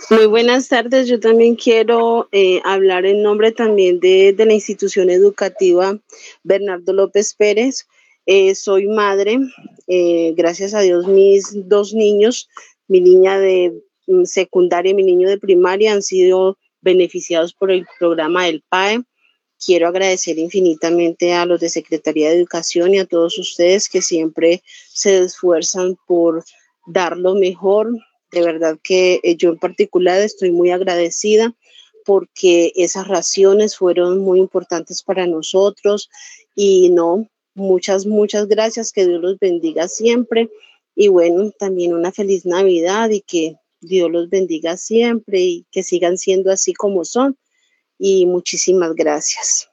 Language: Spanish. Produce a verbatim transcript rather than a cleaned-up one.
Muy buenas tardes. Yo también quiero eh, hablar en nombre también de, de la institución educativa Bernardo López Pérez. Eh, soy madre. Eh, gracias a Dios, mis dos niños, mi niña de mm, secundaria y mi niño de primaria, han sido beneficiados por el programa del P A E. Quiero agradecer infinitamente a los de Secretaría de Educación y a todos ustedes que siempre se esfuerzan por dar lo mejor. De verdad que eh, yo en particular estoy muy agradecida porque esas raciones fueron muy importantes para nosotros y no, muchas, muchas gracias, que Dios los bendiga siempre y bueno, también una feliz Navidad y que Dios los bendiga siempre y que sigan siendo así como son y muchísimas gracias.